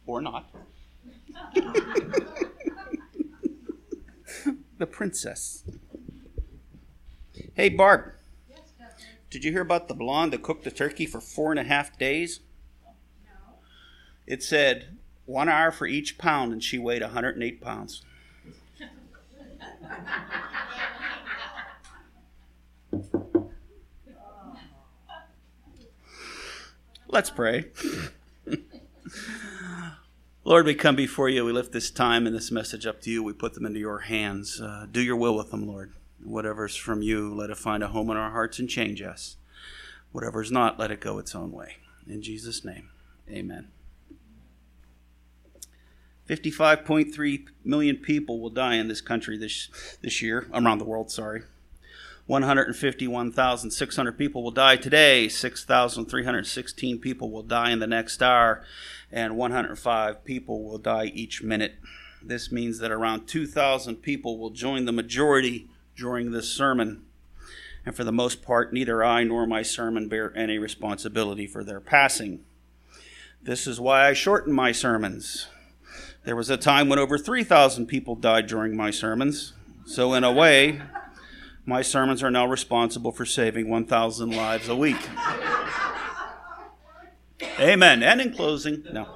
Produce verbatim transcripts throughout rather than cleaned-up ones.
Or not. The princess. Hey, Barb. Yes, Captain. Did you hear about the blonde that cooked the turkey for four and a half days? No. It said one hour for each pound, and she weighed one hundred eight pounds. Let's pray. Lord, we come before you. We lift this time and this message up to you. We put them into your hands. Uh, do your will with them, Lord. Whatever's from you, let it find a home in our hearts and change us. Whatever's not, let it go its own way. In Jesus' name, amen. fifty-five point three million people will die in this country this this year, around the world, sorry. one hundred fifty-one thousand six hundred people will die today. six thousand three hundred sixteen people will die in the next hour. And one hundred five people will die each minute. This means that around two thousand people will join the majority during this sermon. And for the most part, neither I nor my sermon bear any responsibility for their passing. This is why I shorten my sermons. There was a time when over three thousand people died during my sermons. So in a way, my sermons are now responsible for saving one thousand lives a week. Amen. And in closing, no.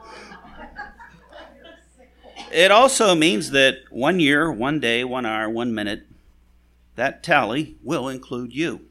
It also means that one year, one day, one hour, one minute, that tally will include you.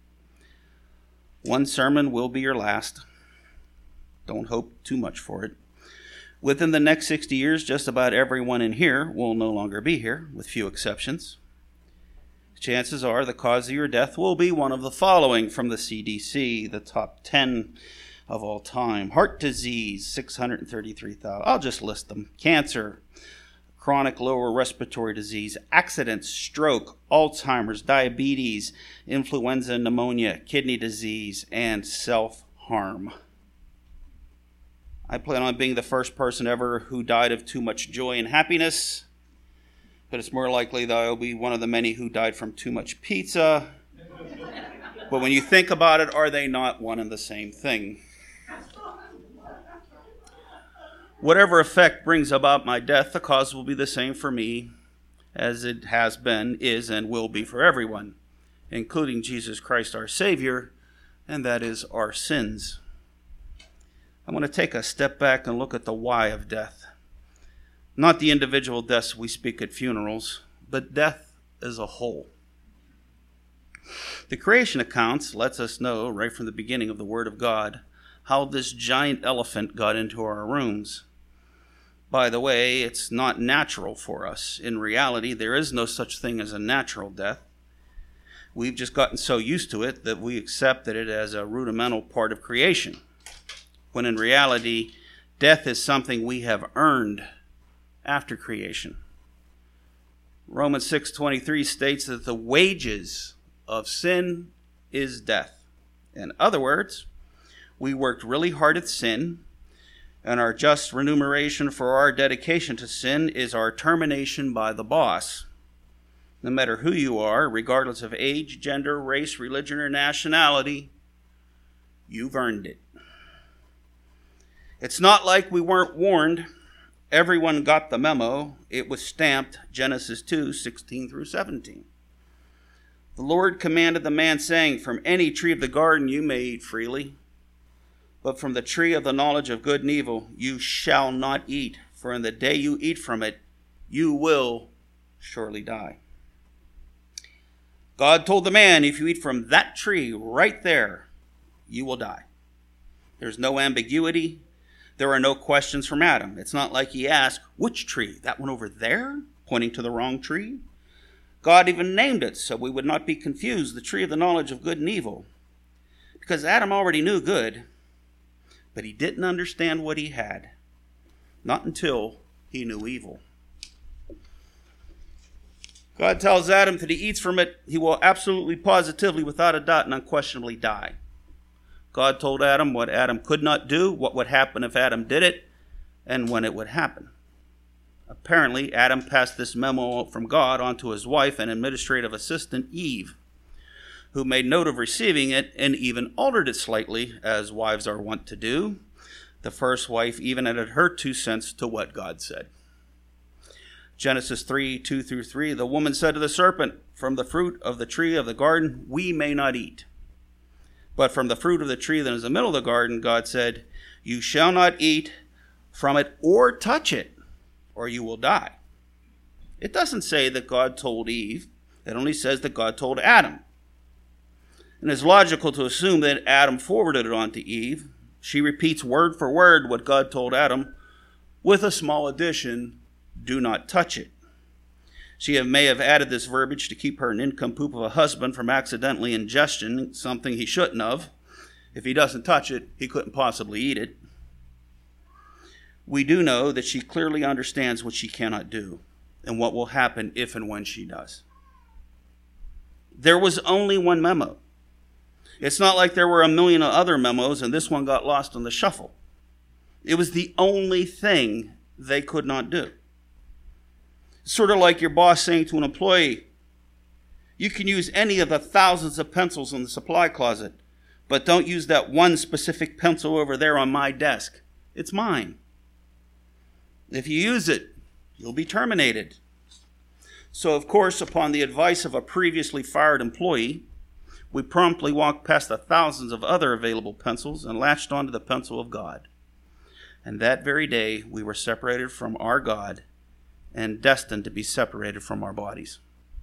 One sermon will be your last. Don't hope too much for it. Within the next sixty years, just about everyone in here will no longer be here, with few exceptions. Chances are the cause of your death will be one of the following from the C D C, the top ten of all time. Heart disease, six hundred thirty-three thousand. I'll just list them. Cancer, chronic lower respiratory disease, accidents, stroke, Alzheimer's, diabetes, influenza, pneumonia, kidney disease, and self-harm. I plan on being the first person ever who died of too much joy and happiness, but it's more likely that I'll be one of the many who died from too much pizza. But when you think about it, are they not one and the same thing? Whatever effect brings about my death, the cause will be the same for me as it has been, is, and will be for everyone, including Jesus Christ our Savior, and that is our sins. I want to take a step back and look at the why of death. Not the individual deaths we speak at funerals, but death as a whole. The creation accounts lets us know right from the beginning of the Word of God how this giant elephant got into our rooms. By the way, it's not natural for us. In reality, there is no such thing as a natural death. We've just gotten so used to it that we accepted it as a rudimental part of creation, when in reality, death is something we have earned after creation. Romans six twenty-three states that the wages of sin is death. In other words, we worked really hard at sin, and our just remuneration for our dedication to sin is our termination by the boss. No matter who you are, regardless of age, gender, race, religion, or nationality, you've earned it. It's not like we weren't warned. Everyone got the memo. It was stamped Genesis two, sixteen through seventeen. The Lord commanded the man, saying, "From any tree of the garden you may eat freely, but from the tree of the knowledge of good and evil you shall not eat, for in the day you eat from it, you will surely die." God told the man, if you eat from that tree right there, you will die. There's no ambiguity. There are no questions from Adam. It's not like he asked, which tree? That one over there? Pointing to the wrong tree. God even named it so we would not be confused, the tree of the knowledge of good and evil. Because Adam already knew good, but he didn't understand what he had. Not until he knew evil. God tells Adam that he eats from it, he will absolutely, positively, without a doubt, and unquestionably die. God told Adam what Adam could not do, what would happen if Adam did it, and when it would happen. Apparently, Adam passed this memo from God onto his wife and administrative assistant, Eve, who made note of receiving it and even altered it slightly, as wives are wont to do. The first wife even added her two cents to what God said. Genesis three, two through three, the woman said to the serpent, from the fruit of the tree of the garden we may not eat. But from the fruit of the tree that is in the middle of the garden, God said, you shall not eat from it or touch it, or you will die. It doesn't say that God told Eve. It only says that God told Adam. And it's logical to assume that Adam forwarded it on to Eve. She repeats word for word what God told Adam, with a small addition, do not touch it. She may have added this verbiage to keep her nincompoop of a husband from accidentally ingesting something he shouldn't have. If he doesn't touch it, he couldn't possibly eat it. We do know that she clearly understands what she cannot do and what will happen if and when she does. There was only one memo. It's not like there were a million other memos and this one got lost in the shuffle. It was the only thing they could not do. Sort of like your boss saying to an employee, you can use any of the thousands of pencils in the supply closet, but don't use that one specific pencil over there on my desk. It's mine. If you use it, you'll be terminated. So, of course, upon the advice of a previously fired employee, we promptly walked past the thousands of other available pencils and latched onto the pencil of God. And that very day, we were separated from our God and destined to be separated from our bodies.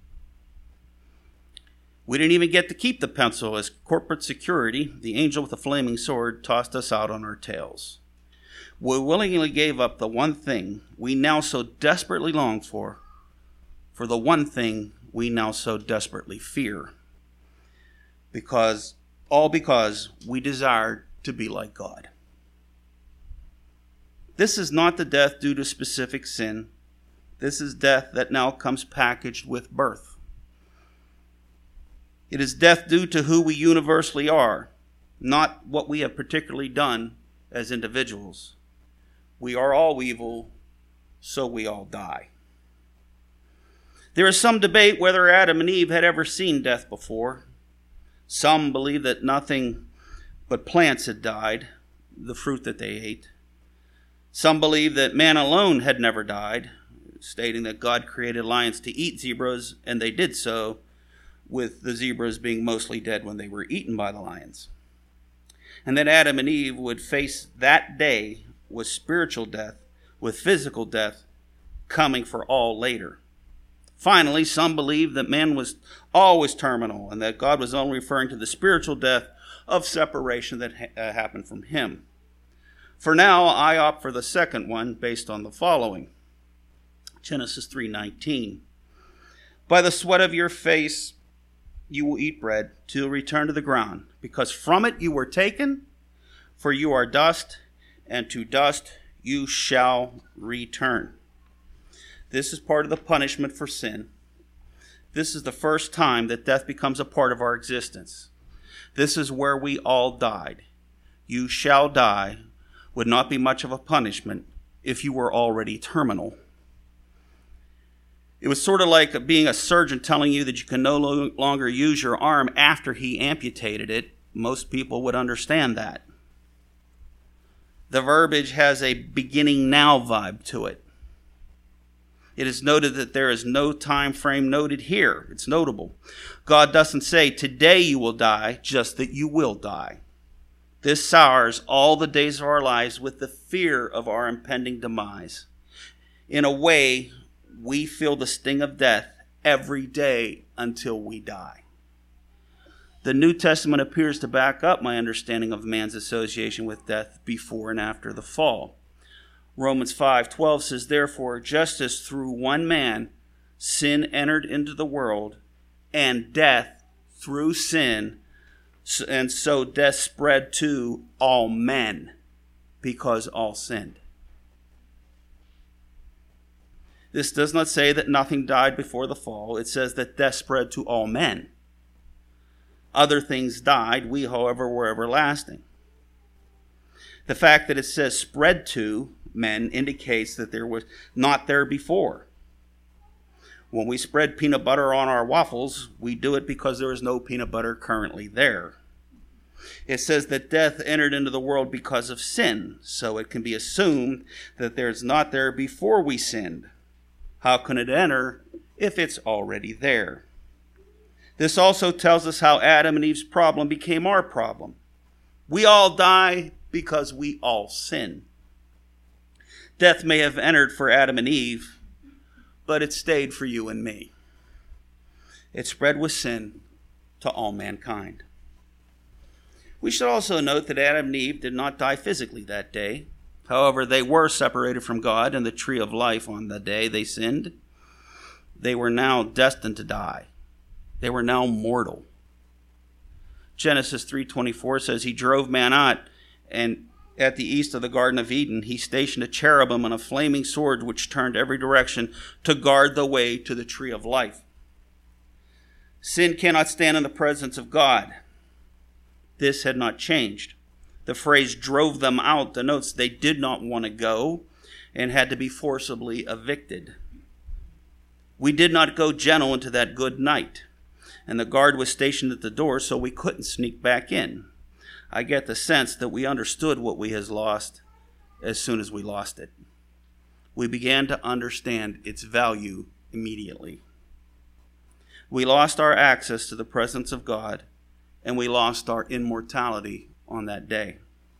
We didn't even get to keep the pencil as corporate security, the angel with the flaming sword, tossed us out on our tails. We willingly gave up the one thing we now so desperately long for, for the one thing we now so desperately fear. Because, all because we desire to be like God. This is not the death due to specific sin. This is death that now comes packaged with birth. It is death due to who we universally are, not what we have particularly done as individuals. We are all evil, so we all die. There is some debate whether Adam and Eve had ever seen death before. Some believe that nothing but plants had died, the fruit that they ate. Some believe that man alone had never died, stating that God created lions to eat zebras, and they did so, with the zebras being mostly dead when they were eaten by the lions. And that Adam and Eve would face that day with spiritual death, with physical death coming for all later. Finally, some believe that man was always terminal and that God was only referring to the spiritual death of separation that ha- uh, happened from him. For now, I opt for the second one based on the following. Genesis three nineteen. By the sweat of your face you will eat bread till return to the ground, because from it you were taken, for you are dust, and to dust you shall return. This is part of the punishment for sin. This is the first time that death becomes a part of our existence. This is where we all died. You shall die would not be much of a punishment if you were already terminal. It was sort of like being a surgeon telling you that you can no longer use your arm after he amputated it. Most people would understand that. The verbiage has a beginning now vibe to it. It is noted that there is no time frame noted here. It's notable. God doesn't say, today you will die, just that you will die. This sours all the days of our lives with the fear of our impending demise. In a way, we feel the sting of death every day until we die. The New Testament appears to back up my understanding of man's association with death before and after the fall. Romans five twelve says, therefore, just as through one man sin entered into the world, and death through sin, and so death spread to all men, because all sinned. This does not say that nothing died before the fall. It says that death spread to all men. Other things died. We, however, were everlasting. The fact that it says spread to men indicates that there was not there before. When we spread peanut butter on our waffles, we do it because there is no peanut butter currently there. It says that death entered into the world because of sin, so it can be assumed that there's not there before we sinned. How can it enter if it's already there? This also tells us how Adam and Eve's problem became our problem. We all die because we all sin. Death may have entered for Adam and Eve, but it stayed for you and me. It spread with sin to all mankind. We should also note that Adam and Eve did not die physically that day. However, they were separated from God and the tree of life on the day they sinned. They were now destined to die. They were now mortal. Genesis three twenty-four says, he drove man out, and at the east of the Garden of Eden, he stationed a cherubim and a flaming sword which turned every direction to guard the way to the tree of life. Sin cannot stand in the presence of God. This had not changed. The phrase drove them out denotes they did not want to go and had to be forcibly evicted. We did not go gentle into that good night, and the guard was stationed at the door so we couldn't sneak back in. I get the sense that we understood what we had lost as soon as we lost it. We began to understand its value immediately. We lost our access to the presence of God, and we lost our immortality on that day.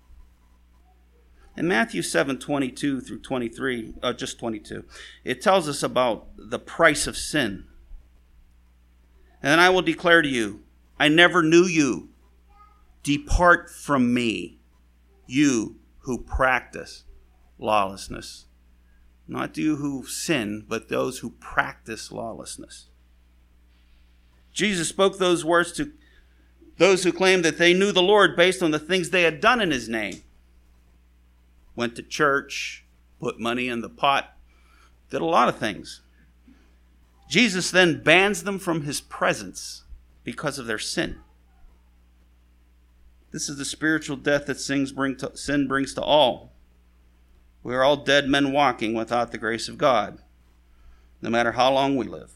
In Matthew seven twenty-two through twenty-three, uh, just twenty-two, it tells us about the price of sin. And then I will declare to you, I never knew you. Depart from me, you who practice lawlessness. Not you who sin, but those who practice lawlessness. Jesus spoke those words to those who claimed that they knew the Lord based on the things they had done in his name. Went to church, put money in the pot, did a lot of things. Jesus then bans them from his presence because of their sin. This is the spiritual death that sin brings to all. We are all dead men walking without the grace of God, no matter how long we live.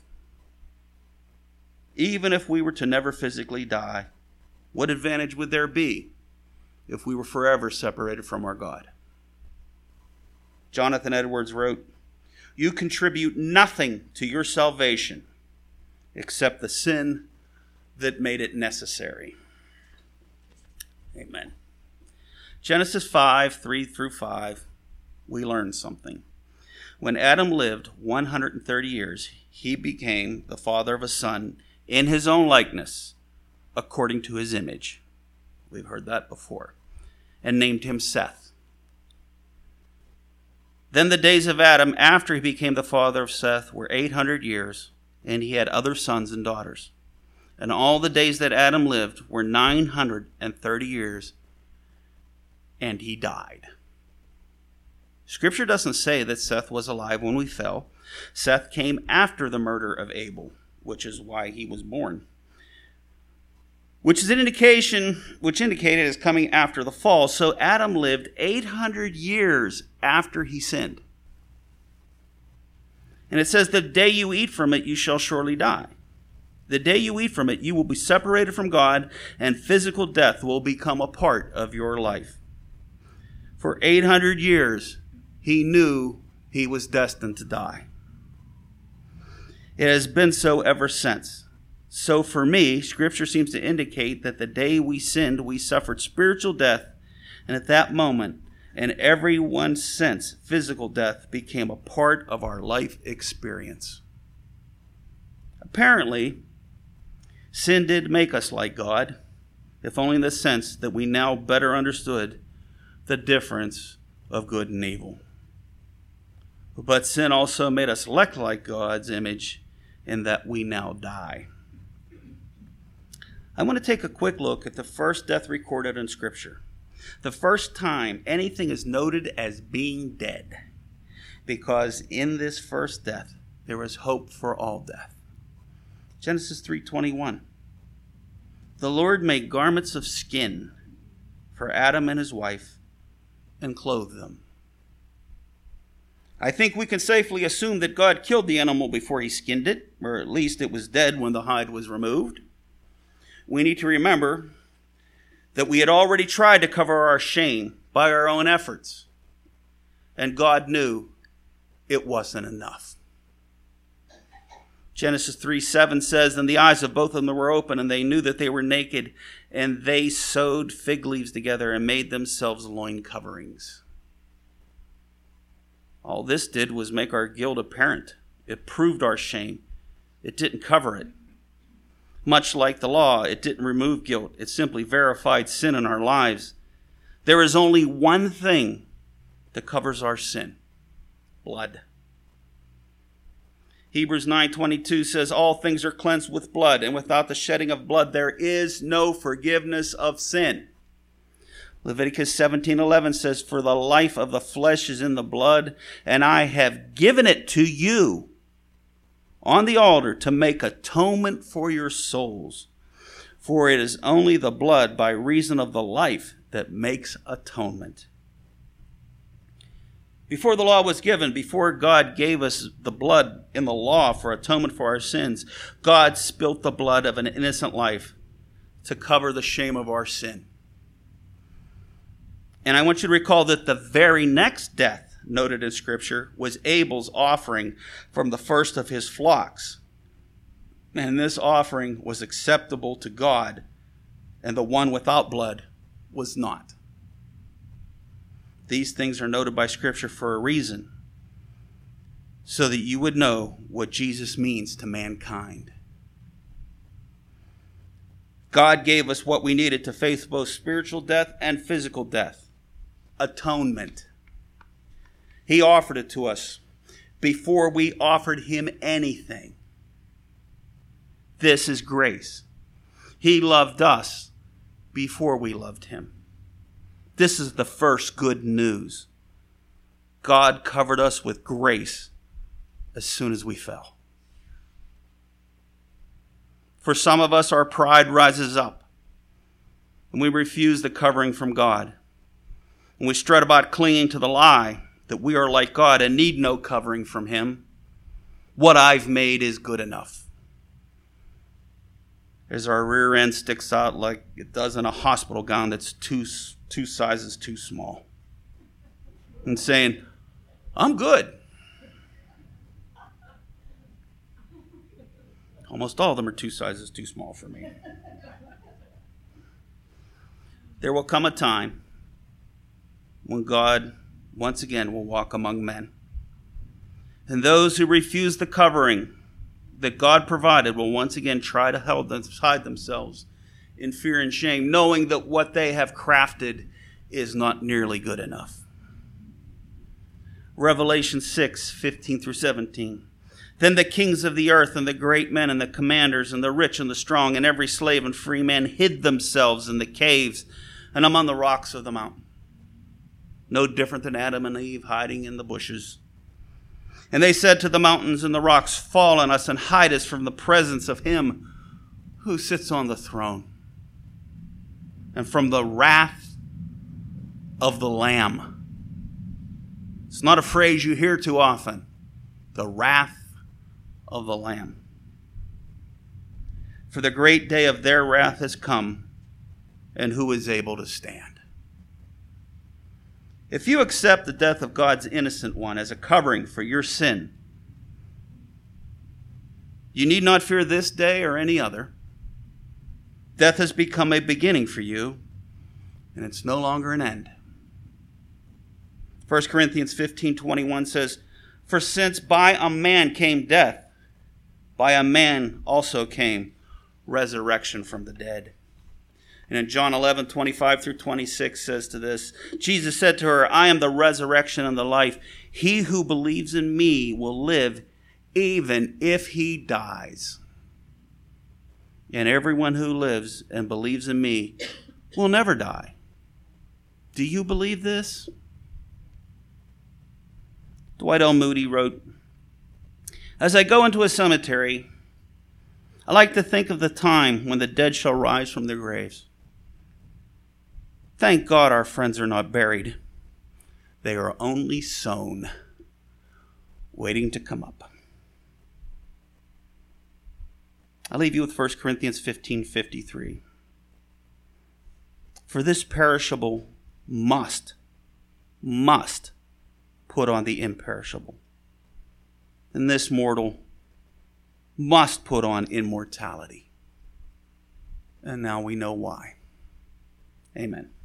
Even if we were to never physically die, what advantage would there be if we were forever separated from our God? Jonathan Edwards wrote, you contribute nothing to your salvation except the sin that made it necessary. Amen. Genesis five, three through five, we learn something. When Adam lived one hundred thirty years, he became the father of a son in his own likeness, according to his image. We've heard that before. And named him Seth. Then the days of Adam, after he became the father of Seth, were eight hundred years, and he had other sons and daughters. And all the days that Adam lived were nine hundred thirty years, and he died. Scripture doesn't say that Seth was alive when we fell. Seth came after the murder of Abel, which is why he was born. Which is an indication, which indicated as coming after the fall. So Adam lived eight hundred years after he sinned. And it says, the day you eat from it, you shall surely die. The day you eat from it, you will be separated from God, and physical death will become a part of your life. For eight hundred years, he knew he was destined to die. It has been so ever since. So for me, Scripture seems to indicate that the day we sinned, we suffered spiritual death, and at that moment, and everyone since, physical death became a part of our life experience. Apparently, sin did make us like God, if only in the sense that we now better understood the difference of good and evil. But sin also made us elect like God's image in that we now die. I want to take a quick look at the first death recorded in Scripture. The first time anything is noted as being dead. Because in this first death, there was hope for all death. Genesis three twenty-one. The Lord made garments of skin for Adam and his wife and clothed them. I think we can safely assume that God killed the animal before he skinned it, or at least it was dead when the hide was removed. We need to remember that we had already tried to cover our shame by our own efforts. And God knew it wasn't enough. Genesis three seven says, "And the eyes of both of them were open, and they knew that they were naked, and they sewed fig leaves together and made themselves loin coverings." All this did was make our guilt apparent. It proved our shame. It didn't cover it. Much like the law, it didn't remove guilt. It simply verified sin in our lives. There is only one thing that covers our sin: blood. Hebrews nine twenty-two says, "All things are cleansed with blood, and without the shedding of blood there is no forgiveness of sin." Leviticus seventeen eleven says, "For the life of the flesh is in the blood, and I have given it to you on the altar to make atonement for your souls. For it is only the blood by reason of the life that makes atonement." Before the law was given, before God gave us the blood in the law for atonement for our sins, God spilt the blood of an innocent life to cover the shame of our sin. And I want you to recall that the very next death noted in Scripture was Abel's offering from the first of his flocks. And this offering was acceptable to God, and the one without blood was not. These things are noted by Scripture for a reason, so that you would know what Jesus means to mankind. God gave us what we needed to face both spiritual death and physical death: atonement. He offered it to us before we offered him anything. This is grace. He loved us before we loved him. This is the first good news. God covered us with grace as soon as we fell. For some of us, our pride rises up, and we refuse the covering from God. And we strut about clinging to the lie that we are like God and need no covering from him. What I've made is good enough. As our rear end sticks out like it does in a hospital gown that's two, two sizes too small. And saying, "I'm good." Almost all of them are two sizes too small for me. There will come a time when God once again will walk among men. And those who refuse the covering that God provided will once again try to hide themselves in fear and shame, knowing that what they have crafted is not nearly good enough. Revelation six, fifteen through seventeen. Then the kings of the earth and the great men and the commanders and the rich and the strong and every slave and free man hid themselves in the caves and among the rocks of the mountain. No different than Adam and Eve hiding in the bushes. And they said to the mountains and the rocks, "Fall on us and hide us from the presence of him who sits on the throne and from the wrath of the Lamb." It's not a phrase you hear too often. The wrath of the Lamb. For the great day of their wrath has come, and who is able to stand? If you accept the death of God's innocent one as a covering for your sin, you need not fear this day or any other. Death has become a beginning for you, and it's no longer an end. First Corinthians fifteen twenty-one says, "For since by a man came death, by a man also came resurrection from the dead." And in John eleven twenty-five through twenty-six says to this, Jesus said to her, "I am the resurrection and the life. He who believes in me will live even if he dies. And everyone who lives and believes in me will never die." Do you believe this? Dwight L. Moody wrote, "As I go into a cemetery, I like to think of the time when the dead shall rise from their graves. Thank God our friends are not buried. They are only sown, waiting to come up." I leave you with First Corinthians fifteen fifty-three. For this perishable must, must put on the imperishable. And this mortal must put on immortality. And now we know why. Amen.